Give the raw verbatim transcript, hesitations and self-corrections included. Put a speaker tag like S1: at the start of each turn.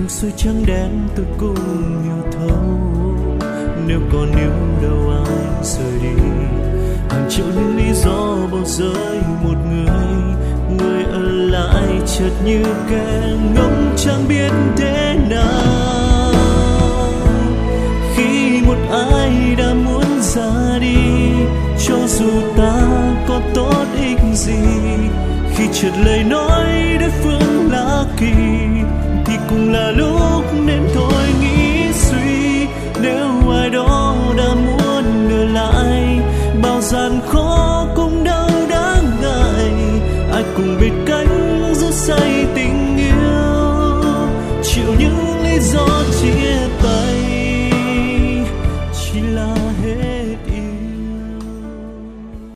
S1: xuôi trắng đen tôi cũng hiểu thấu. Nếu còn yêu đâu ai rời đi, hàng triệu những lý do bỏ rơi một người, người ở lại chợt như kẻ ngốc chẳng biết thế nào. Khi một ai đã muốn ra đi, cho dù ta có tốt ích gì, khi chợt lời nói đối phương lạ kỳ, thì cũng là lúc nên thôi nghĩ.